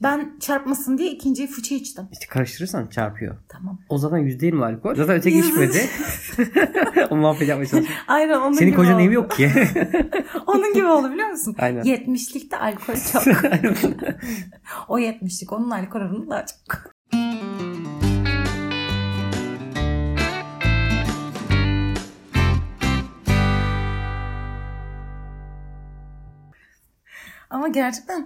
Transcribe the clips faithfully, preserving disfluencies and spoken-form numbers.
Ben çarpmasın diye ikinciyi fıçı içtim. İşte karıştırırsan çarpıyor. Tamam. O zaman yüz değil mi alkol? Zaten öteki içmedi. O muhabbet yapmaya çalışıyor. Aynen onun Senin gibi kocanın oldu. evi yok ki. Onun gibi oldu biliyor musun? Aynen. yetmişlikte alkol çok. O yetmişlik onun alkol oranı daha çok. Ama gerçekten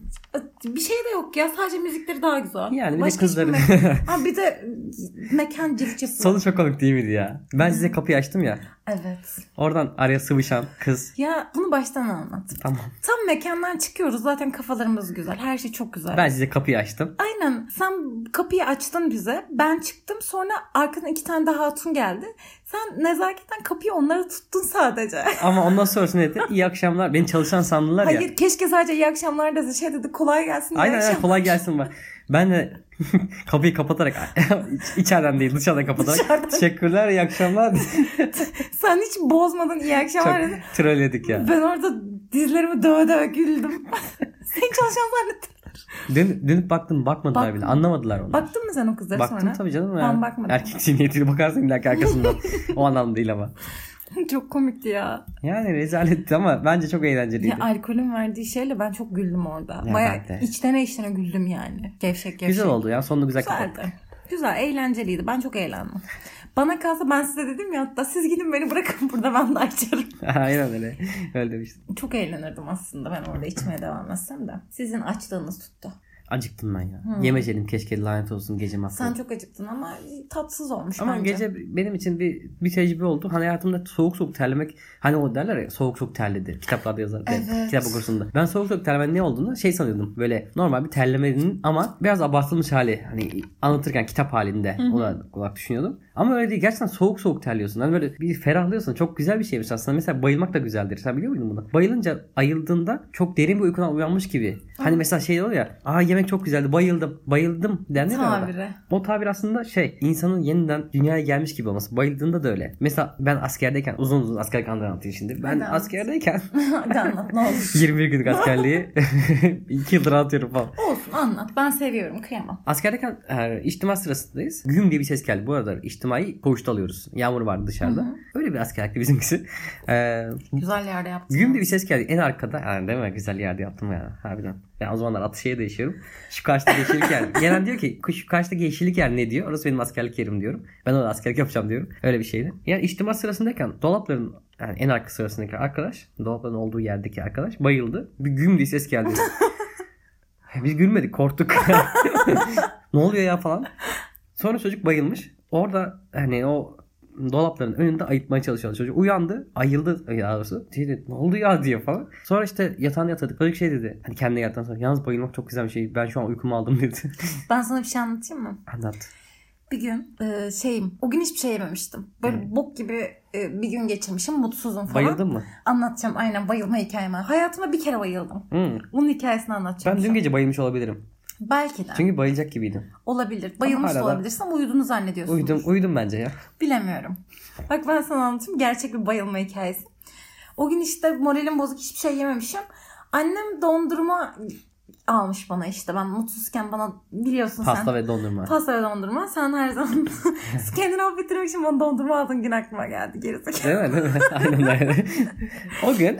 bir şey de yok ya. Sadece müzikleri daha güzel. Yani bir Başka de kızları. me- ha, bir de mekan ciltçesi. Sonu çok komik değil miydi ya? Ben size kapıyı açtım ya. Evet. Oradan araya sıvışan kız. Ya bunu baştan anlat. Tamam. Tam mekandan çıkıyoruz. Zaten kafalarımız güzel. Her şey çok güzel. Ben size kapıyı açtım. Aynen. Sen kapıyı açtın bize. Ben çıktım. Sonra arkadan iki tane daha hatun geldi. Sen nezaketen kapıyı onlara tuttun sadece. Ama ondan sonrasında dedi iyi akşamlar. Beni çalışan sandılar ya. Hayır keşke sadece iyi akşamlar dese. Şey dedi kolay gelsin. Aynen aynen kolay gelsin bak. Ben de kapıyı kapatarak içeriden değil dışarıdan kapatarak Dışarıdan. teşekkürler iyi akşamlar. Sen hiç bozmadın iyi akşamlar dedi. Çok trolledik ya. Ben orada dizlerimi döve döve güldüm. Seni çalışan zannettim. Dön, dönüp baktım bakmadılar Baktım. bile anlamadılar onu. Baktın mı sen o kızlara Baktım sonra? tabii canım. Ben bakmadım. Erkek zihniyetiyle bakarsın illa ki arkasından. O anlamda değil ama. Çok komikti ya. Yani rezaletti ama bence çok eğlenceliydi. Ya alkolün verdiği şeyle ben çok güldüm orada. Ya Bayağı ben de. içten içten güldüm yani. Gevşek gevşek. Güzel oldu ya. Sonunu güzel kapattık. Güzeldi. Güzel, eğlenceliydi. Ben çok eğlendim. Bana kalsa ben size dedim ya hatta siz gidin beni bırakın burada ben de açarım. Aynen öyle. Öyle demiştim. Çok eğlenirdim aslında ben orada içmeye devam etsem de. Sizin açlığınız tuttu. Acıktım ben ya. Hmm. Yemecelim keşke lanet olsun gece mahvoldu. Sen çok acıktın ama tatsız olmuş Ama bence. gece benim için bir bir tecrübe oldu. Hani hayatımda soğuk soğuk terlemek hani o derler ya soğuk soğuk terledi. Kitaplarda yazar. Evet. Kitap okursunda. Ben soğuk soğuk terlemenin ne olduğunu şey sanıyordum. Böyle normal bir terlemenin ama biraz abartılmış hali. Hani anlatırken kitap halinde olarak, olarak düşünüyordum. Ama öyle değil. Gerçekten soğuk soğuk terliyorsun. Hani böyle bir ferahlıyorsun. Çok güzel bir şeymiş aslında. Mesela bayılmak da güzeldir. Sen biliyor muydun bunu? Bayılınca ayıldığında çok derin bir uykudan uyanmış gibi. Hani mesela şey oluyor ya. Aa yemek çok güzeldi. Bayıldım. Bayıldım denir ya orada. Tabiri. O tabir aslında şey insanın yeniden dünyaya gelmiş gibi olması. Bayıldığında da öyle. Mesela ben askerdeyken uzun uzun askerlik anıları anlatayım şimdi. Ben Hadi askerdeyken Hadi anlat ne olur. yirmi bir günlük askerliği iki yıldır anlatıyorum falan. Olsun anlat. Ben seviyorum. Kıyamam. Askerdeyken e, içtima sırasındayız. Güm diye bir ses geldi. Bu arada içtimayı koğuşta alıyoruz. Yağmur vardı dışarıda. Hı hı. Öyle bir askerlikti bizimkisi. E, Güzel yerde yaptın. Güm diye bir ses geldi. En arkada. Yani değil mi? Güzel yerde yaptım ya. Harbiden. Ben o zamanlar Atışehir'de yaşıyorum. Şu karşıdaki yeşillik yer. Gelen diyor ki şu karşıdaki yeşillik yer ne diyor? Orası benim askerlik yerim diyorum. Ben orada askerlik yapacağım diyorum. Öyle bir şeydi. Yani içtima sırasındayken dolapların yani en arka sırasındaki arkadaş, dolapların olduğu yerdeki arkadaş bayıldı. Bir güm diye ses geldi. Biz gülmedik, korktuk. Ne oluyor ya falan. Sonra çocuk bayılmış. Orada hani o dolapların önünde ayıtmaya çalışıyor çocuk. Uyandı, ayıldı ya doğrusu. Dedi, ne oldu ya diyor falan. Sonra işte yatağına yatırdık. Çocuk şey dedi. Hani kendine yattan sonra yalnız bayılmak çok güzel bir şey. Ben şu an uykumu aldım dedi. Ben sana bir şey anlatayım mı? Anlat. Bir gün e, şeyim. O gün hiçbir şey yememiştim. Böyle hmm. bok gibi e, bir gün geçirmişim. Mutsuzum falan. Bayıldın mı? Anlatacağım aynen bayılma hikayemi. Hayatımda bir kere bayıldım. Hmm. Onun hikayesini anlatacağım. Ben dün gece bayılmış olabilirim. Belki de. Çünkü bayılacak gibiydim. Olabilir. Bayılmış da olabilirsin ama uyuduğunu zannediyorsun. Uyudum, uyudum bence ya. Bilemiyorum. Bak ben sana anlatayım. Gerçek bir bayılma hikayesi. O gün işte moralim bozuk hiçbir şey yememişim. Annem dondurma almış bana işte. Ben mutsuzken bana biliyorsun Pasta sen. Pasta ve dondurma. Pasta ve dondurma. Sen her zaman kendini affettirmek için bana dondurma aldın gün aklıma geldi. Gerisi. Değil mi? Değil mi? Aynen öyle. O gün.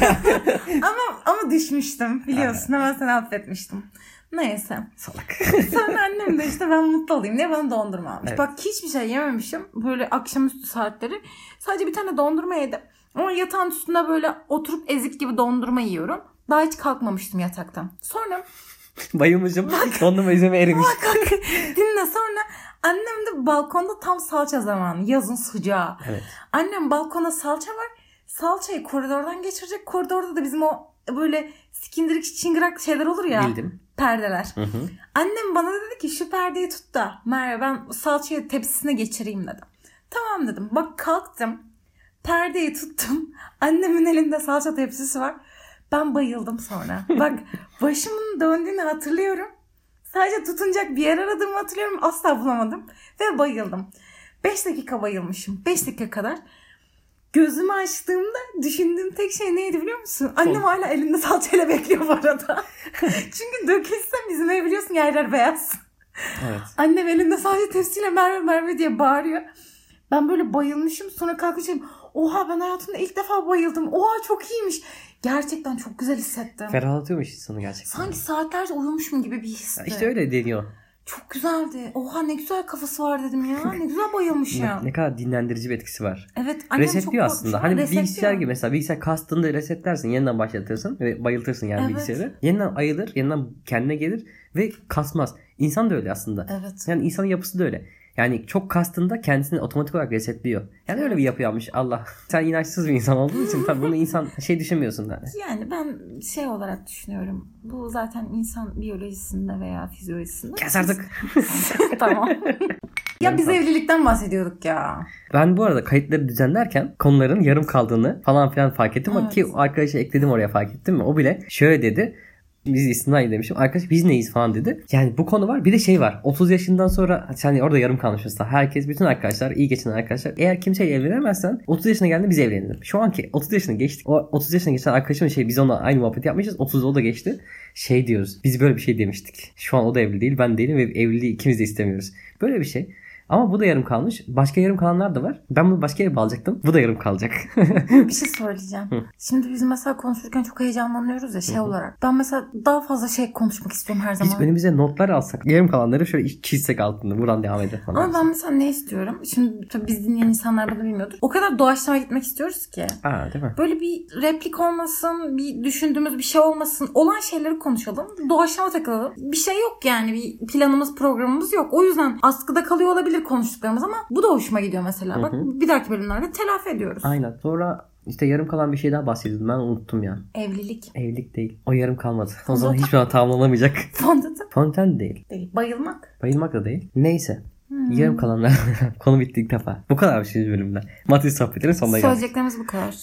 ama ama düşmüştüm. Biliyorsun hemen seni affetmiştim. Neyse. Salak. Sonra annem de işte ben mutlu olayım diye bana dondurma almış. Evet. Bak hiçbir şey yememişim. Böyle akşamüstü saatleri. Sadece bir tane dondurma yedim. Ama yatağın üstünde böyle oturup ezik gibi dondurma yiyorum. Daha hiç kalkmamıştım yataktan. Sonra bayılmışım. Dondurma izleme erimiş. Bak bak dinle sonra annem de balkonda tam salça zamanı. Yazın sıcağı. Evet. Annem balkonda salça var. Salçayı koridordan geçirecek. Koridorda da bizim o böyle sikindirik çıngırak şeyler olur ya. Bildim. Perdeler. Hı hı. Annem bana dedi ki şu perdeyi tut da Merve ben salçayı tepsisine geçireyim dedi. Tamam dedim. Bak kalktım. Perdeyi tuttum. Annemin elinde salça tepsisi var. Ben bayıldım sonra. Bak başımın döndüğünü hatırlıyorum. Sadece tutunacak bir yer aradığımı hatırlıyorum. Asla bulamadım. Ve bayıldım. beş dakika bayılmışım. beş dakika kadar. Gözümü açtığımda düşündüğüm tek şey neydi biliyor musun? Annem hala elinde salçayla bekliyor bu arada. Çünkü dökülsem bizim ev biliyorsun yerler beyaz. Evet. Annem elinde sadece tepsiyle Merve Merve diye bağırıyor. Ben böyle bayılmışım. Sonra kalkmışım. Oha ben hayatımda ilk defa bayıldım. Oha çok iyiymiş. Gerçekten çok güzel hissettim. Ferahlatıyormuş insanı gerçekten. Sanki saatlerce uyumuşum gibi bir histi. İşte öyle deniyor. Çok güzeldi. Oha ne güzel kafası var dedim ya. Ne güzel bayılmış ya. Ne, ne kadar dinlendirici bir etkisi var. Evet. Resetliyor aslında. Hani Resetliyor. bilgisayar gibi mesela bilgisayar kastığında resetlersin. Yeniden başlatırsın ve bayıltırsın yani Evet. bilgisayarı. Yeniden ayılır. Yeniden kendine gelir ve kasmaz. İnsan da öyle aslında. Evet. Yani insanın yapısı da öyle. Yani çok kastığında kendisini otomatik olarak resetliyor. Yani öyle bir yapı yapmış Allah. Sen inançsız bir insan olduğun için tabii bunu insan şey düşünmüyorsun yani. Yani ben şey olarak düşünüyorum. Bu zaten insan biyolojisinde veya fizyolojisinde. Kes artık. Tamam. Ya biz evlilikten bahsediyorduk ya. Ben bu arada kayıtları düzenlerken konuların yarım kaldığını falan filan fark ettim. Evet. Ki arkadaşı ekledim oraya fark ettim mi? O bile şöyle dedi. Biz istinayı demişim. Arkadaş biz neyiz falan dedi. Yani bu konu var. Bir de şey var. otuz yaşından sonra hani orada yarım kalmışız da. Herkes, bütün arkadaşlar, iyi geçinen arkadaşlar. Eğer kimseyle evlenemezsen otuz yaşına geldiğinde biz evlenelim. Şu anki otuz yaşına geçtik. O otuz yaşına geçen arkadaşımın şey biz onunla aynı muhabbet yapmışız. otuz o da geçti. Şey diyoruz. Biz böyle bir şey demiştik. Şu an o da evli değil. Ben değilim ve evliliği ikimiz de istemiyoruz. Böyle bir şey. Ama bu da yarım kalmış. Başka yarım kalanlar da var. Ben bunu başka yere bağlayacaktım. Bu da yarım kalacak. Bir şey söyleyeceğim. Şimdi biz mesela konuşurken çok heyecanlanıyoruz ya şey olarak. Ben mesela daha fazla şey konuşmak istiyorum her zaman. Biz önümüze notlar alsak. Yarım kalanları şöyle çizsek altında. Buradan devam edelim falan. Ama ben mesela ne istiyorum? Şimdi tabii biz dinleyen insanlar bunu bilmiyordur. O kadar doğaçlama gitmek istiyoruz ki. Aa, değil mi? Böyle bir replik olmasın, bir düşündüğümüz bir şey olmasın. Olan şeyleri konuşalım. Doğaçlama takılalım. Bir şey yok yani. Bir planımız, programımız yok. O yüzden askıda kalıyor olabilir konuştuklarımız ama bu da hoşuma gidiyor mesela. Bak bir dahaki bölümlerde telafi ediyoruz. Aynen. Sonra işte yarım kalan bir şey daha bahsediyordum. Ben unuttum ya. Evlilik. Evlilik değil. O yarım kalmadı. O zaman hiçbir zaman tamamlanamayacak. Fondöten. Fonten değil. Değil. Bayılmak. Bayılmak da değil. Neyse. Hmm. Yarım kalanlar. Konu bitti ilk defa. Bu kadar bir şey bölümde. Matris sohbetinin sonuna geldik. Söyleyeceklerimiz bu kadar.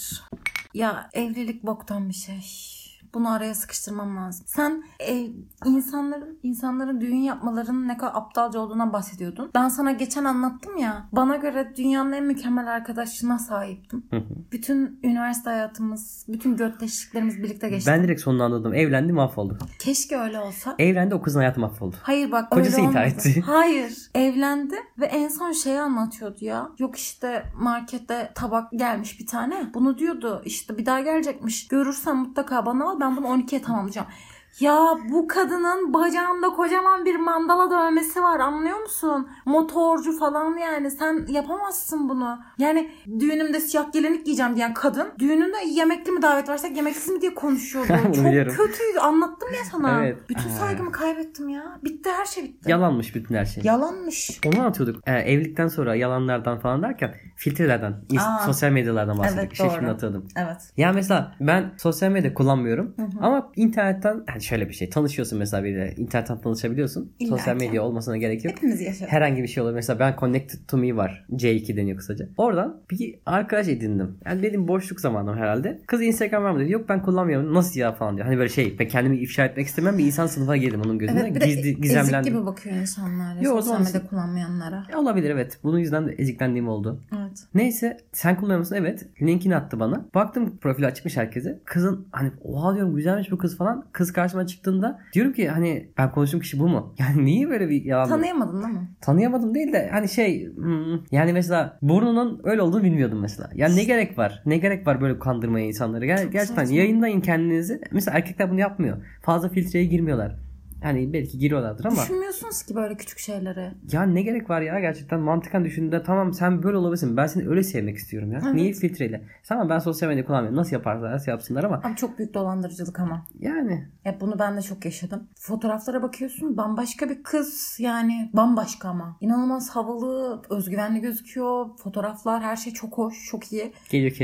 Ya evlilik boktan bir şey. Bunu araya sıkıştırmam lazım. Sen e, insanların insanların düğün yapmalarının ne kadar aptalca olduğundan bahsediyordun. Ben sana geçen anlattım ya. Bana göre dünyanın en mükemmel arkadaşlığına sahiptim. Bütün üniversite hayatımız, bütün götleştiklerimiz birlikte geçti. Ben direkt sonunu anladım. Evlendi, mahvoldu. Keşke öyle olsa. Evlendi, o kızın hayatı mahvoldu. Hayır bak Kocası öyle intihar olmadı. etti. Hayır. Evlendi ve en son şeyi anlatıyordu ya. Yok işte markette tabak gelmiş bir tane. Bunu diyordu işte bir daha gelecekmiş. Görürsen mutlaka bana al. Ben bunu on ikiye tamamlayacağım. Ya bu kadının bacağında kocaman bir mandala dövmesi var, anlıyor musun? Motorcu falan yani. Sen yapamazsın bunu. Yani düğünümde siyah gelinlik giyeceğim diyen kadın düğününde yemekli mi davet versek yemeksiz mi diye konuşuyordu. Çok biliyorum. kötüydü. Anlattım ya sana. Evet. Bütün Ee. saygımı kaybettim ya. Bitti, her şey bitti. Yalanmış bütün her şey. Yalanmış. Onu anlatıyorduk. Ee, evlilikten sonra yalanlardan falan derken filtrelerden, Aa. sosyal medyalardan bahsettik. Evet, şey doğru. şimdi hatırladım. Evet. Ya mesela ben sosyal medya kullanmıyorum. Hı hı. Ama internetten yani şöyle bir şey. Tanışıyorsun mesela biriyle. İnternetten tanışabiliyorsun. İlla Sosyal ki. medya olmasına gerek yok. Hepimiz yaşadık. Herhangi bir şey olur. Mesela ben Connected to Me var. C iki deniyor kısaca. Oradan bir arkadaş edindim. Yani benim boşluk zamanım herhalde. Kız Instagram var mı dedi. Yok ben kullanmıyorum. Nasıl ya falan diyor. Hani böyle şey, ben kendimi ifşa etmek istemem bir insan sınıfına girdim onun gözünde. Evet, bir de Gizli, ezik gizemlendim. gibi bakıyor insanlar. Yo, o Sosyal zaman- medya kullanmayanlara. E, olabilir evet. Bunun yüzden de eziklendiğim oldu. Evet. Neyse sen kullanıyor musun? Evet. Linkini attı bana. Baktım profili açmış herkese. Kızın hani oha diyorum güzelmiş bu kız falan. Kız karşıma çıktığında diyorum ki hani ben konuştuğum kişi bu mu? Yani niye böyle bir yalan? Tanıyamadın değil mi? Tanıyamadım değil de hani şey hmm, yani mesela burnunun öyle olduğunu bilmiyordum mesela. Yani ne gerek var? Ne gerek var böyle kandırmaya insanları? Yani gerçekten saçma. yayınlayın kendinizi. Mesela erkekler bunu yapmıyor. Fazla filtreye girmiyorlar. Yani belki giriyorlardır ama. Düşünmüyorsunuz ki böyle küçük şeyleri. Ya ne gerek var ya gerçekten mantıken düşündüğünde tamam sen böyle olabilirsin. Ben seni öyle sevmek istiyorum ya. Evet. Niye filtreyle? Tamam ben sosyal medya kullanmıyorum. Nasıl yaparlar nasıl yapsınlar ama. Abi çok büyük dolandırıcılık ama. Yani. Ya bunu ben de çok yaşadım. Fotoğraflara bakıyorsun bambaşka bir kız yani bambaşka ama. İnanılmaz havalı, özgüvenli gözüküyor. Fotoğraflar her şey çok hoş, çok iyi. Geliyor Kezban.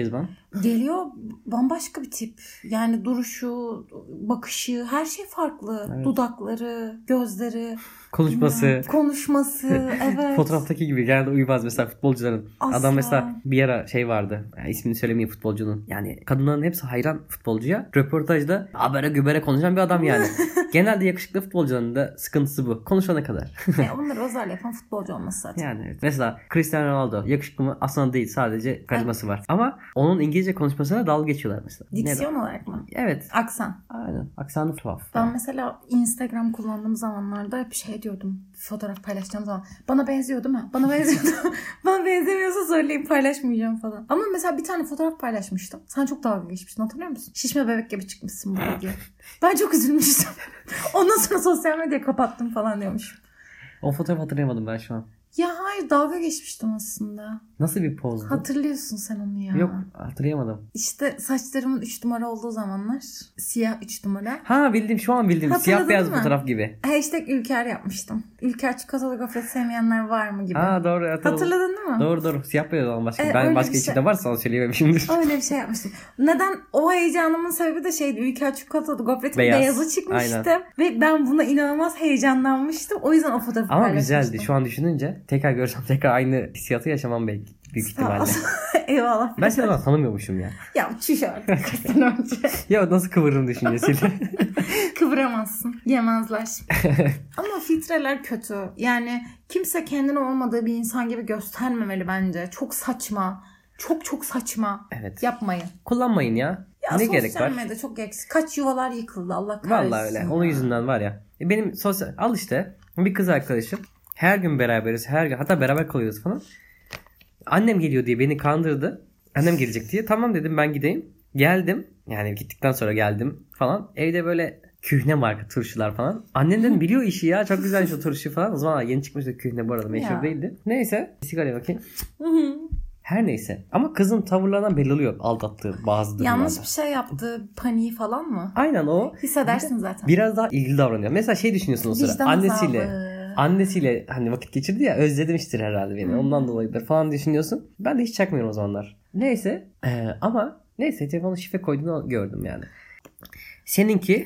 Geliyor bambaşka bir tip. Yani duruşu, bakışı, her şey farklı. Evet. Dudakları, gözleri. Konuşması. Konuşması, evet. Fotoğraftaki gibi genelde uyumaz mesela futbolcuların. Asla. Adam mesela bir ara şey vardı. Yani ismini söylemeyeyim futbolcunun. Yani kadınların hepsi hayran futbolcuya. Röportajda habere gübere konuşan bir adam yani. Genelde yakışıklı futbolcuların da sıkıntısı bu. Konuşana kadar. e onları özel yapan futbolcu olması zaten. Yani evet. Mesela Cristiano Ronaldo yakışıklı mı? Aslında değil. Sadece karizması evet. var. Ama onun İngilizce konuşmasına dalga geçiyorlar mesela. Diksiyon Neden? olarak mı? Evet. Aksan. Aynen. Aksanı tuhaf. Ben yani. mesela Instagram kullandığım zamanlarda hep şey diyordum. Fotoğraf paylaşacağım zaman. Bana benziyor değil mi? Bana benziyor. Bana benzemiyorsa söyleyeyim, paylaşmayacağım falan. Ama mesela bir tane fotoğraf paylaşmıştım. Sen çok dalga geçmiştin, hatırlıyor musun? Şişme bebek gibi çıkmışsın burada diye. Ben çok üzülmüştüm. Ondan sonra sosyal medyayı kapattım falan diyormuş. O fotoğrafı hatırlayamadım ben şu an. Ya hayır, dalga geçmiştim aslında. Nasıl bir pozdu? Hatırlıyorsun sen onu ya. Yok, hatırlayamadım. İşte saçlarımın üç numara olduğu zamanlar. Siyah üç numara. Ha bildim, şu an bildim. Hatırladın Siyah beyaz mı? Fotoğraf gibi. Hashtag Ülker yapmıştım. Ülker çikolatalı gofret sevmeyenler var mı gibi. Ha doğru hatırladım. Hatırladın değil mi? Doğru doğru. Siyah beyaz olan başka. Ee, ben başka şey... içinde varsa onu söyleyememişimdir. Öyle bir şey yapmıştım. Neden? O heyecanımın sebebi de şeydi. Ülker çikolatalı gofretin Beyaz. beyazı çıkmıştı. Aynen. Ve ben buna inanılmaz heyecanlanmıştım. O yüzden o fotoğrafı Ama paylaşmıştım. güzeldi. Şu an düşününce tekrar görsem tekrar aynı hissiyatı yaşamam belki. Büyük ihtimalle. Eyvallah. Ben seni daha tanımıyormuşum ya. Ya çüş artık kaç sene önce. Ya nasıl kıvırırım düşüncesiyle. Kıvıramazsın. Yemezler. Ama filtreler kötü. Yani kimse kendine olmadığı bir insan gibi göstermemeli bence. Çok saçma. Çok çok saçma. Evet. Yapmayın. Kullanmayın ya. Ya ne gerek var? Sosyal medya çok eksik. Kaç yuvalar yıkıldı Allah kahretsin. Vallahi öyle. Onun yüzünden var ya. Benim sosyal... Al işte bir kız arkadaşım. Her gün beraberiz. Her gün. Hatta beraber kalıyoruz falan. Annem geliyor diye beni kandırdı. Annem gelecek diye. Tamam dedim ben gideyim. Geldim. Yani gittikten sonra geldim falan. Evde böyle kühne marka turşular falan. Annem dedim biliyor işi ya. Çok güzel şu turşu falan. O zaman yeni çıkmıştı kühne bu arada. Meşhur ya. Değildi. Neyse. Sigaraya bakayım. Her neyse. Ama kızın tavırlarından belli oluyor aldattığı bazı durumlarda. Yanlış bir şey yaptı. Paniği falan mı? Aynen o. Hissedersin zaten. Biraz daha ilgili davranıyor. Mesela şey düşünüyorsun o sıra. Vicdan annesiyle. azabı. Annesiyle hani vakit geçirdi ya, özlemiştir herhalde beni. Hmm. Ondan dolayıdır falan düşünüyorsun. Ben de hiç çakmıyorum o zamanlar. Neyse ee, ama neyse telefonu şifre koyduğunu gördüm yani. Seninki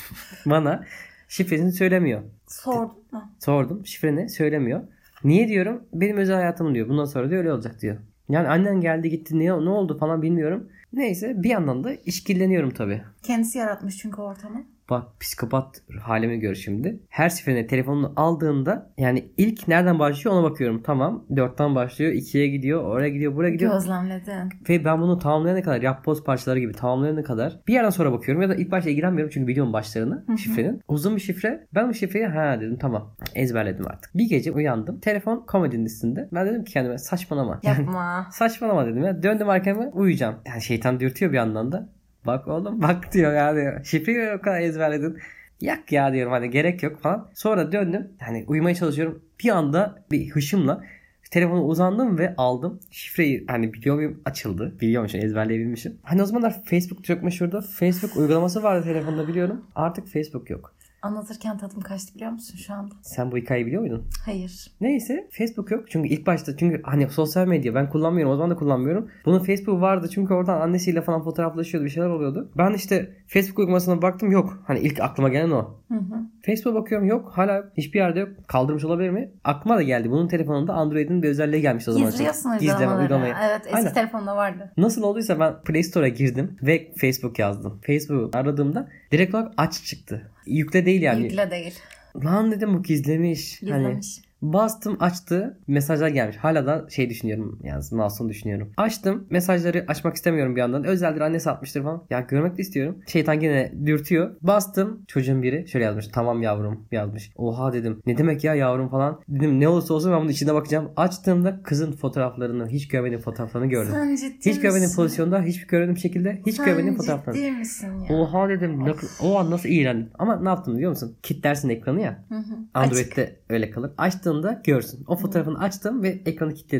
bana şifresini söylemiyor. Sordum mu? Sordum. Şifreni söylemiyor. Niye diyorum? Benim özel hayatım diyor. Bundan sonra diyor öyle olacak diyor. Yani annen geldi gitti ne, ne oldu falan bilmiyorum. Neyse bir yandan da işkilleniyorum tabii. Kendisi yaratmış çünkü ortamı. Bak psikopat halimi gör şimdi. Her seferinde telefonunu aldığında yani ilk nereden başlıyor ona bakıyorum. Tamam dörtten başlıyor, ikiye gidiyor, oraya gidiyor, buraya gidiyor. Gözlemledin. Ve ben bunu tamamlayana kadar yapboz parçaları gibi tamamlayana kadar bir yerden sonra bakıyorum ya da ilk başta ilgilenmiyorum çünkü biliyorum başlarını Hı-hı. şifrenin. Uzun bir şifre. Ben bu şifreyi ha dedim tamam ezberledim artık. Bir gece uyandım. Telefon komedi listinde. Ben dedim ki kendime saçmalama. Yapma. Saçmalama dedim ya. Döndüm arkama uyuyacağım. Yani şeytan dürtüyor bir yandan da. Bak oğlum bak diyor ya diyor. Şifreyi o kadar ezberledin. Yak ya diyorum hani gerek yok falan. Sonra döndüm. Hani uyumaya çalışıyorum. Bir anda bir hışımla telefonu uzandım ve aldım. Şifreyi hani biliyor muyum açıldı. Biliyormuşum ezberleyebilmişim. Hani o zamanlar Facebook çok meşhurdu. Facebook uygulaması vardı telefonda biliyorum. Artık Facebook yok. Anlatırken tadım kaçtı biliyor musun şu anda? Sen bu hikayeyi biliyor muydun? Hayır. Neyse Facebook yok. Çünkü ilk başta çünkü hani sosyal medya ben kullanmıyorum. O zaman da kullanmıyorum. Bunun Facebook vardı çünkü oradan annesiyle falan fotoğraflaşıyordu. Bir şeyler oluyordu. Ben işte Facebook uygulamasına baktım yok. Hani ilk aklıma gelen o. Hı hı. Facebook'a bakıyorum yok. Hala hiçbir yerde yok. Kaldırmış olabilir mi? Aklıma da geldi. Bunun telefonunda Android'in bir özelliği gelmiş o zaman. Gizliyorsun uygulamaları. Evet eski Aynen. telefonda vardı. Nasıl olduysa ben Play Store'a girdim ve Facebook yazdım. Facebook aradığımda direkt olarak aç çıktı. Yükle değil yani. Yükle değil. Lan dedim bu gizlemiş. Gizlemiş. Hani bastım açtı mesajlar gelmiş. Hala da şey düşünüyorum yani masum düşünüyorum. Açtım mesajları açmak istemiyorum bir yandan. Özeldir annesi atmıştır falan. Ya görmek de istiyorum. Şeytan yine dürtüyor. Bastım çocuğun biri şöyle yazmış. Tamam yavrum yazmış. Oha dedim. Ne demek ya yavrum falan. Dedim ne olursa olsun ben bunun içine bakacağım. Açtığımda kızın fotoğraflarını hiç görmediğim fotoğraflarını gördüm. Sen ciddi Hiç misin? görmediğim pozisyonda hiç görmediğim şekilde hiç Sen görmediğim fotoğraflarını. Sen ciddi misin ya? Oha dedim. Of. O an nasıl iğrendim. Ama ne yaptım biliyor musun? Kilitlersin ekranı ya. Hı hı. Android'de öyle kalır. Açtığında görsün. O fotoğrafını açtım ve ekranı kilitledim.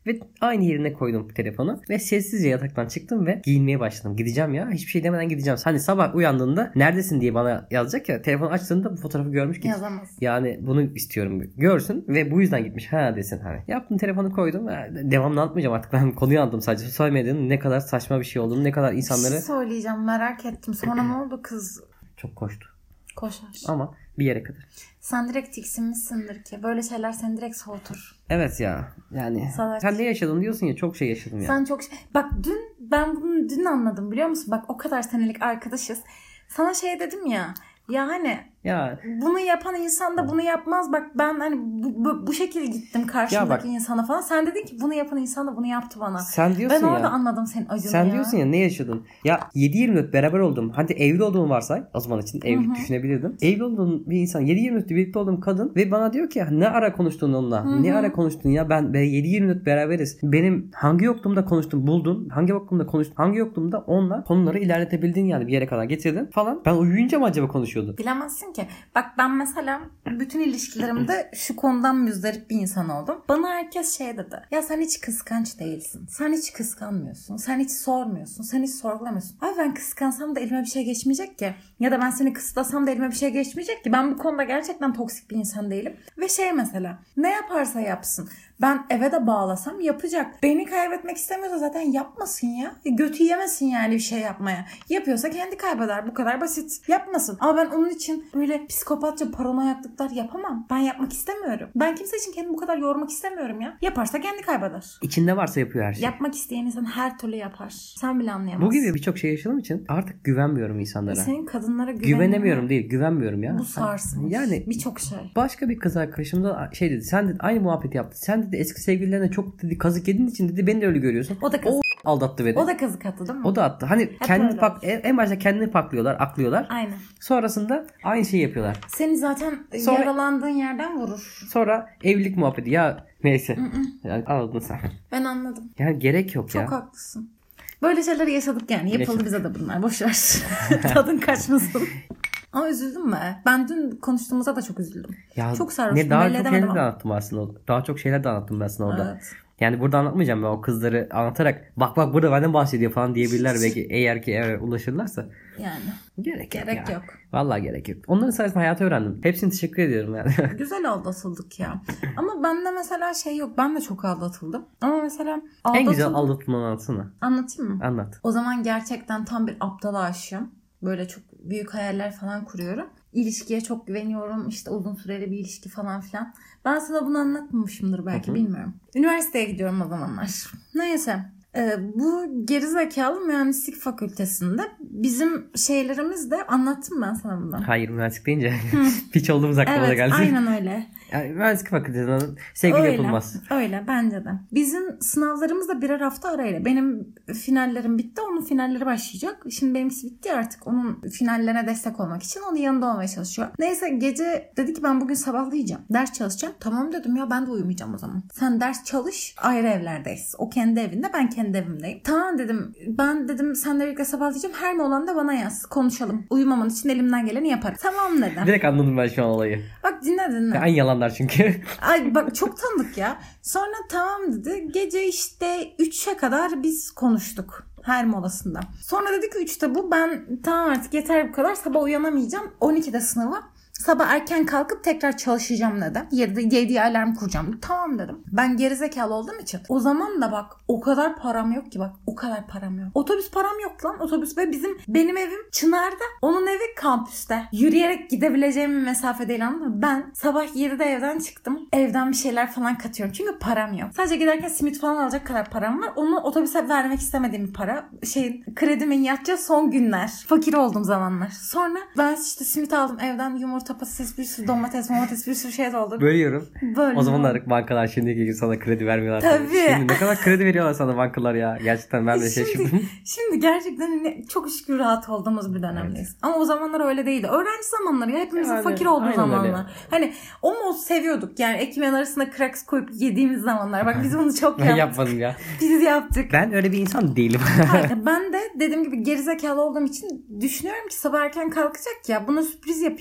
Ve aynı yerine koydum telefonu. Ve sessizce yataktan çıktım ve giyinmeye başladım. Gideceğim ya. Hiçbir şey demeden gideceğim. Hani sabah uyandığında neredesin diye bana yazacak ya. Telefonu açtığında bu fotoğrafı görmüş ki. Yazamaz. Yani bunu istiyorum. Görsün ve bu yüzden gitmiş. Ha desin hani. Yaptım, telefonu koydum. Devamlı anlatmayacağım artık. Ben konuyu anladım sadece. Sosyal medyanın ne kadar saçma bir şey olduğunu, ne kadar insanları... Bir şey söyleyeceğim, merak ettim. Sonra ne oldu kız? Çok koştu. Koşar. Ama bir yere kadar. Sen direkt tiksinmişsindir ki. Böyle şeyler seni direkt soğutur. Evet ya. Yani Salak. sen ne yaşadın diyorsun ya, çok şey yaşadım ya. Sen çok şey... Bak dün ben bunu dün anladım biliyor musun? Bak o kadar senelik arkadaşız. Sana şey dedim ya. Ya hani Ya bunu yapan insan da bunu yapmaz. Bak ben hani bu, bu, bu şekilde gittim karşımdaki bak, insana falan. Sen dedin ki bunu yapan insan da bunu yaptı bana. sen diyorsun ben ya. Ben orada anladım senin acını Sen ya. diyorsun ya ne yaşadın? Ya yedi yirmi dört beraber oldum. Hadi evli olduğumu varsay. O zaman için evlilik Hı-hı. düşünebilirdim. Evli olduğum bir insan, yedi yirmi dört birlikte olduğum kadın ve bana diyor ki ne ara konuştun onunla? Hı-hı. Ne ara konuştun ya? Ben be yedi yirmi dört beraberiz. Benim hangi yokluğumda konuştum buldun. Hangi yokluğumda konuştun. Hangi yokluğumda onunla konuları ilerletebildin, yani bir yere kadar getirdin falan. Ben uyuyunca mı acaba konuşuyordu? Bilemezsin ki. Bak ben mesela bütün ilişkilerimde şu konudan müzdarip bir insan oldum. Bana herkes şey dedi. Ya sen hiç kıskanç değilsin. Sen hiç kıskanmıyorsun. Sen hiç sormuyorsun. Sen hiç sorgulamıyorsun. Abi ben kıskansam da elime bir şey geçmeyecek ki. Ya da ben seni kısıtlasam da elime bir şey geçmeyecek ki. Ben bu konuda gerçekten toksik bir insan değilim. Ve şey mesela ne yaparsa yapsın. Ben eve de bağlasam yapacak. Beni kaybetmek istemiyorsa zaten yapmasın ya. Götü yemesin yani bir şey yapmaya. Yapıyorsa kendi kaybeder. Bu kadar basit. Yapmasın. Ama ben onun için böyle psikopatça paranoyaklıklar yapamam. Ben yapmak istemiyorum. Ben kimse için kendimi bu kadar yormak istemiyorum ya. Yaparsa kendi kaybeder. İçinde varsa yapıyor her şey. Yapmak isteyen insan her türlü yapar. Sen bile anlayamazsın. Bu gibi birçok şey yaşadığım için artık güvenmiyorum insanlara. Senin kadınlara güvenemiyorum. Güvenemiyorum değil, güvenmiyorum ya. Bu sarsın. Yani birçok şey. Başka bir kız arkadaşım da şey dedi. Sen dedi aynı muhabbeti yaptı. Sen dedi eski sevgililerine çok dedi kazık yediğin için dedi beni de öyle görüyorsun. O da kazık. O aldattı beni. O da kazık attı değil mi? O da attı. Hani Hep kendini pak en, en başta kendini paklıyorlar, aklıyorlar. Aynen. Sonrasında aynı şeyi yapıyorlar. Seni zaten Sonra, yaralandığın yerden vurur. Sonra evlilik muhabbeti. Ya neyse. Yani anladın sen. Ben anladım. Yani gerek yok Çok ya. Çok haklısın. Böyle şeyleri yaşadık yani. Yapıldı Yaşadık. bize de bunlar. Boşver. Tadın kaçmasın. Ama üzüldüm mü? Ben dün konuştuğumuzda da çok üzüldüm. Ya, çok sarhoştum. Ne daha belli çok edemedim şeyler de ama. anlattım aslında. Daha çok şeyler de anlattım ben sana orada. Evet. Yani burada anlatmayacağım ben, o kızları anlatarak bak bak burada benden bahsediyor falan diyebilirler belki, eğer ki eğer ulaşırlarsa. Yani. Gerek, Gerek yok. Ya. yok. Vallahi gerek yok. Onların sayesinde hayatı öğrendim. Hepsini teşekkür ediyorum yani. Güzel aldatıldık ya. Ama bende mesela şey yok. Ben de çok aldatıldım. Ama mesela aldatıldım. En güzel aldatılmanı anlatsana. Anlatayım mı? Anlat. O zaman gerçekten tam bir aptala aşığım. Böyle çok büyük hayaller falan kuruyorum. İlişkiye çok güveniyorum. İşte uzun süreli bir ilişki falan filan. Ben sana bunu anlatmamışımdır belki, Hı-hı. bilmiyorum. Üniversiteye gidiyorum o zamanlar. Neyse. Ee, bu gerizekalı mühendislik fakültesinde bizim şeylerimiz de, anlattım ben sana bundan. Hayır, mühendislik deyince piç olduğumuz aklıma da Evet, geldi. aynen öyle. Yani mühendislik fakültesinden sevgili öyle, yapılmaz. Öyle bence de. Bizim sınavlarımız da birer hafta arayla. Benim finallerim bitti. Onun finalleri başlayacak. Şimdi benimkisi bitti artık. Onun finallerine destek olmak için onun yanında olmaya çalışıyor. Neyse gece dedi ki ben bugün sabahlayacağım. Ders çalışacağım. Tamam dedim ya, ben de uyumayacağım o zaman. Sen ders çalış. Ayrı evlerdeyiz. O kendi evinde, ben kendi evimdeyim. Tamam dedim. Ben dedim seninle birlikte sabahlayacağım. Her molan da bana yaz. Konuşalım. Uyumaman için elimden geleni yaparım. Tamam dedim. Direkt anladım ben şu an olayı. Bak dinle dinle. En yalanlar çünkü. Ay bak çok tanıdık ya. Sonra tamam dedi. Gece işte üçe kadar biz konuştuk. Her molasında. Sonra dedi ki üçte bu. Ben tamam artık yeter bu kadar. Sabah uyanamayacağım. on ikide sınavı. Sabah erken kalkıp tekrar çalışacağım dedi. yediye alarm kuracağım. Tamam dedim. Ben gerizekalı olduğum için. O zaman da bak o kadar param yok ki, bak o kadar param yok. Otobüs param yok lan. Otobüs ve bizim benim evim Çınar'da. Onun evi kampüste. Yürüyerek gidebileceğim bir mesafe değil, anladın mı? Ben sabah yedide evden çıktım. Evden bir şeyler falan katıyorum. Çünkü param yok. Sadece giderken simit falan alacak kadar param var. Onu otobüse vermek istemediğim bir para. Şey, kredimin yatacağı son günler. Fakir olduğum zamanlar. Sonra ben işte simit aldım evden, yumurta, patates, bir sürü domates, domates, bir sürü şey doldu. Bölüyorum. Böyle. O zamanlar bankalar şimdiki gibi sana kredi vermiyorlar. Tabii. Şimdi ne kadar kredi veriyorlar sana bankalar ya. Gerçekten ben de şaşırdım. Şimdi, şimdi gerçekten hani çok şükür rahat olduğumuz bir dönemdeyiz. Evet. Ama o zamanlar öyle değildi. Öğrenci zamanları ya, hepimizin yani, fakir olduğu zamanlar. Öyle. Hani o mod seviyorduk. Yani ekmeğin arasına cracks koyup yediğimiz zamanlar. Bak biz bunu çok yaptık. Ben yapmadım ya. Biz yaptık. Ben öyle bir insan değilim. Hayır, ben de dediğim gibi gerizekalı olduğum için düşünüyorum ki sabah erken kalkacak ya, buna sürpriz yapayım.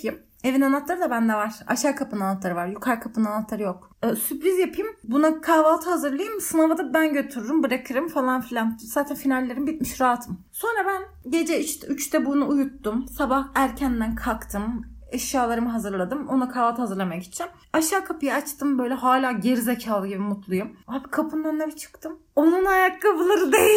Evin anahtarı da bende var. Aşağı kapının anahtarı var. Yukarı kapının anahtarı yok. Ee, sürpriz yapayım. Buna kahvaltı hazırlayayım. Sınava da ben götürürüm, bırakırım falan filan. Zaten finallerim bitmiş, rahatım. Sonra ben gece işte üçte bunu uyuttum. Sabah erkenden kalktım. Eşyalarımı hazırladım. Ona kahvaltı hazırlamaya gideceğim. Aşağı kapıyı açtım, böyle hala gerizekalı gibi mutluyum. Abi kapının önüne bir çıktım. Onun ayakkabıları değil.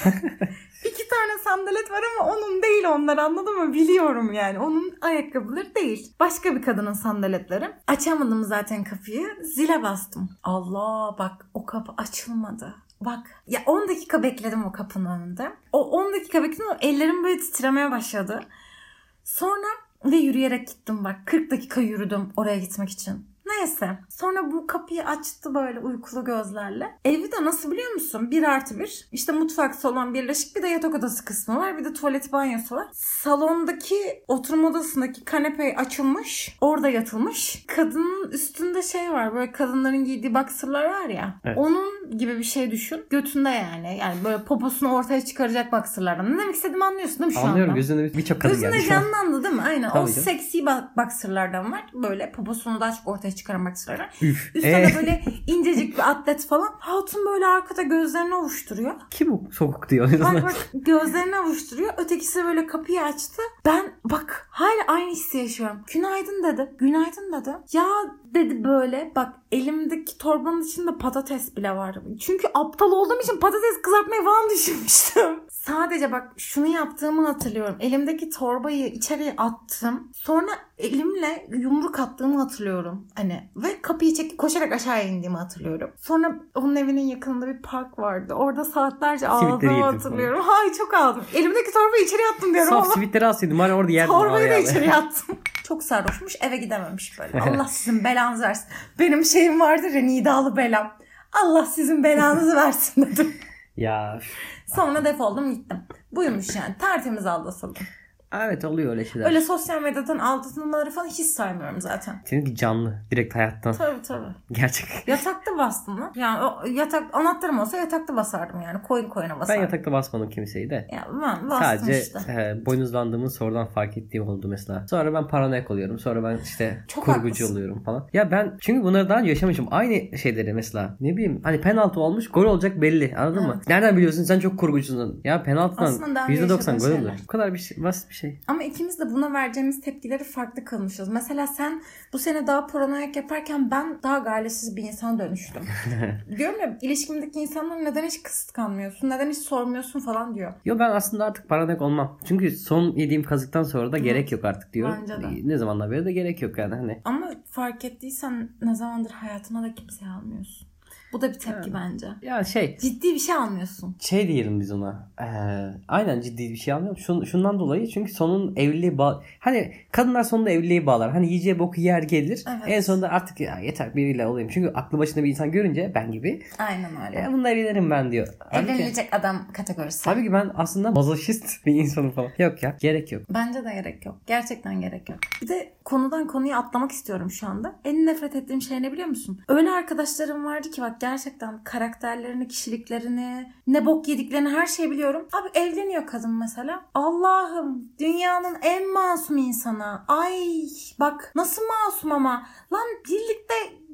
İki tane sandalet var ama onun değil onlar, anladın mı? Biliyorum yani. Onun ayakkabıları değil. Başka bir kadının sandaletleri. Açamadım zaten kapıyı. Zile bastım. Allah, bak o kapı açılmadı. Bak ya, on dakika bekledim o kapının önünde. O on dakika bekledim. Ellerim böyle titremeye başladı. Sonra ve yürüyerek gittim bak. kırk dakika yürüdüm oraya gitmek için. Neyse. Sonra bu kapıyı açtı böyle uykulu gözlerle. Evi de nasıl biliyor musun? Bir artı bir. İşte mutfak, salon birleşik. Bir de yatak odası kısmı var. Bir de tuvalet, banyosu var. Salondaki oturma odasındaki kanepe açılmış. Orada yatılmış. Kadının üstünde şey var. Böyle kadınların giydiği boxer'lar var ya. Evet. Onun gibi bir şey düşün. Götünde yani. Yani böyle poposunu ortaya çıkaracak boxer'lardan. Ne demek istediğimi anlıyorsun değil mi şu anda? Anlıyorum. Gözünde birçok kadın geldi. Gözünde canlandı değil mi? Aynen. Tabii o canım. seksi boxer'lardan var. Böyle poposunu daha çok ortaya çıkaran boxer'lar. Üf. Üstte Ee? de böyle incecik bir atlet falan. Hatun böyle arkada gözlerini ovuşturuyor. Kim o sokuk diyor? Bak bak gözlerini ovuşturuyor. Ötekisi böyle kapıyı açtı. Ben bak hala aynı hissi yaşıyorum. Günaydın dedi. Günaydın dedi. Ya dedi böyle. Bak elimdeki torbanın içinde patates bile vardı. Çünkü aptal olduğum için patates kızartmayı falan düşünmüştüm. Sadece bak şunu yaptığımı hatırlıyorum. Elimdeki torbayı içeriye attım. Sonra elimle yumruk attığımı hatırlıyorum. Hani ve kapıyı çekip koşarak aşağıya indiğimi hatırlıyorum. Sonra onun evinin yakınında bir park vardı. Orada saatlerce ağladığımı hatırlıyorum. Hayır, çok ağladım. Elimdeki torbayı içeriye attım diyorum Saf ama. sivitleri alsaydım. Hala orada yerdim. Torbayı da içeriye attım. Çok sarhoşmuş, eve gidememiş böyle. Allah sizin belanızı versin. Benim şeyim vardır ya, nidalı belam. Allah sizin belanızı versin dedim. Ya. Sonra defoldum gittim. Buymuş yani, tertemiz aldatıldım. Evet, oluyor öyle şeyler. Öyle sosyal medyadan aldatılmaları falan hiç saymıyorum zaten. Seninki canlı. Direkt hayattan. Tabii tabii. Gerçek. Yatakta bastım lan. Yani o yatak anahtarım olsa yatakta basardım yani. Koyun koyuna basardım. Ben yatakta basmadım kimseyi de. Ya ben bastım Sadece işte. e, boynuzlandığımı sonradan fark ettiğim oldu mesela. Sonra ben paranoyak oluyorum. Sonra ben işte Çok kurgucu haklısın. oluyorum falan. Ya ben çünkü bunları daha önce yaşamışım. Aynı şeyleri mesela. Ne bileyim, hani penaltı olmuş, gol olacak belli. Anladın Evet. mı? Nereden biliyorsun, sen çok kurgucusun. Ya penaltıdan yüzde doksan gol olur. Bu kadar bir şey, basit bir şey. Ama ikimiz de buna vereceğimiz tepkileri farklı kılmışız. Mesela sen bu sene daha paranoyak yaparken ben daha galesiz bir insana dönüştüm. Diyorum ya, ilişkimdeki insanlar neden hiç kıskanmıyorsun, neden hiç sormuyorsun falan diyor. Yo, ben aslında artık paranoyak olmam. Çünkü son yediğim kazıktan sonra da Hı. gerek yok artık diyorum. Bence de. Ne zamandan beri de gerek yok yani. Hani. Ama fark ettiysen ne zamandır hayatına da kimseyi almıyorsun. Bu da bir tepki yani, bence. Ya şey. Ciddi bir şey almıyorsun. Şey diyelim biz ona. Ee, aynen ciddi bir şey almıyorum. Şun, şundan dolayı, çünkü sonun evliliği bağ... Hani kadınlar sonunda evliliği bağlar. Hani yiyeceği boku yer gelir. Evet. En sonunda artık ya yeter biriyle olayım. Çünkü aklı başında bir insan görünce, ben gibi. Aynen öyle. E, bununla evlenirim ben diyor. Evlenilecek adam kategorisi. Tabii ki ben aslında mazoşist bir insanım falan. Yok ya, gerek yok. Bence de gerek yok. Gerçekten gerek yok. Bir de konudan konuya atlamak istiyorum şu anda. En nefret ettiğim şey ne biliyor musun? Öyle arkadaşlarım vardı ki bak, gerçekten karakterlerini, kişiliklerini, ne bok yediklerini, her şeyi biliyorum. Abi evleniyor kadın mesela. Allah'ım, dünyanın en masum insanı. Ay bak nasıl masum ama. Lan birlikte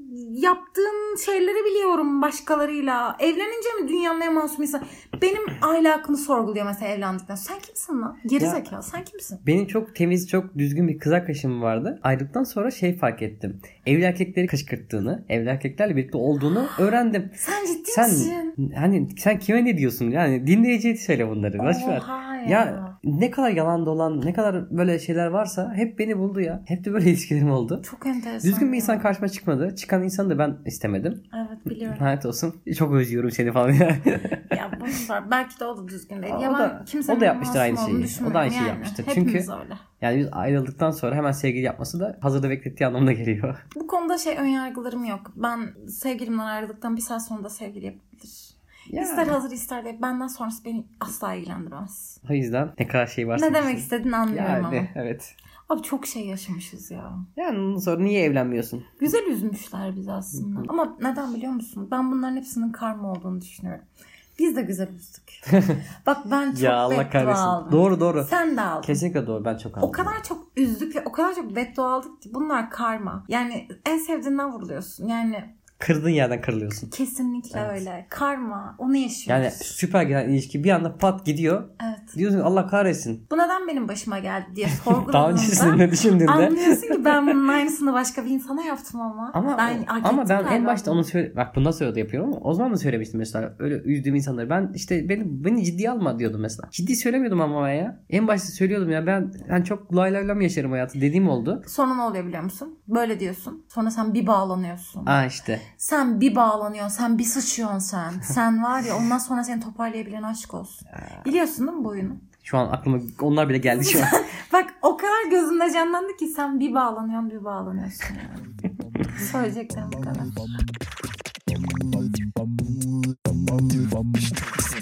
yaptığın şeyleri biliyorum başkalarıyla. Evlenince mi dünyanın en masum insanı? Benim ahlakımı sorguluyor mesela evlendikten. Sen kimsin lan? Gerizekalı. Sen kimsin? Benim çok temiz, çok düzgün bir kız arkadaşım vardı. Ayrıldıktan sonra şey fark ettim. Evli erkekleri kışkırttığını, evli erkeklerle birlikte olduğunu öğrendim. Sen ciddi sen, misin? Hani sen kime ne diyorsun? Yani dinleyiciye söyle bunları. Boşver. Ya. ya ne kadar yalan dolan, ne kadar böyle şeyler varsa hep beni buldu ya. Hep de böyle ilişkilerim oldu. Çok enteresan. Düzgün bir ya. insan karşıma çıkmadı. Çıkan insanı da ben istemedim. Evet, biliyorum. Lanet olsun. Çok özlüyorum seni falan ya. Ya bunu var. Belki de o da düzgün değil. O Ya da, ben o da yapmıştır aynı şeyi. O da aynı şeyi yani. yapmıştır. Hepimiz Çünkü öyle. yani biz ayrıldıktan sonra hemen sevgili yapması da hazırda beklettiği anlamına geliyor. Bu konuda şey önyargılarım yok. Ben sevgilimden ayrıldıktan bir saat sonra da sevgili yapabilir. Ya. İster hazır ister de benden sonrası beni asla ilgilendirmez. O yüzden ne kadar şey varsa. Ne demek istediğini anlıyorum yani, ama. Evet. Abi çok şey yaşamışız ya. Yani ondan sonra niye evlenmiyorsun? Güzel üzmüşler bizi aslında. Ama neden biliyor musun? Ben bunların hepsinin karma olduğunu düşünüyorum. Biz de güzel üzdük. Bak ben çok Ya Allah beddua kahretsin. aldım. Doğru doğru. Sen de aldın. Kesinlikle doğru. Ben çok aldım. O kadar çok üzdük ve o kadar çok beddua aldık ki bunlar karma. Yani en sevdiğinden vuruluyorsun. Yani Kırdığın yerden kırılıyorsun. kesinlikle Evet. öyle. Karma. Onu yaşıyoruz. Yani süper giden ilişki bir anda pat gidiyor. Evet. Diyorsun Allah kahretsin. Bu neden benim başıma geldi diye Daha öncesinde sorguladığında ne düşündüğünde. anlıyorsun ki ben bunun aynısını başka bir insana yaptım ama. Ama ben hak ama ettim ben en galiba başta bunu. onu söyle bak bundan sonra da yapıyorum ama o zaman da söylemiştim mesela öyle üzdüğüm insanları. Ben işte beni beni ciddiye alma diyordum mesela. Ciddi söylemiyordum ama ya. En başta söylüyordum ya ben ben çok lay lay lam yaşarım hayatı dediğim oldu. Sonra ne oluyor biliyor musun? Böyle diyorsun. Sonra sen bir bağlanıyorsun. Aa işte. Sen bir bağlanıyorsun. Sen bir sıçıyorsun sen. Sen var ya ondan sonra seni toparlayabilen aşk olsun. Biliyorsun değil mi bu oyunu? Şu an aklıma onlar bile geldi şu an. Bak o kadar gözümde canlandı ki sen bir bağlanıyorsun bir bağlanıyorsun yani. Söyleyeceklerim bu kadar.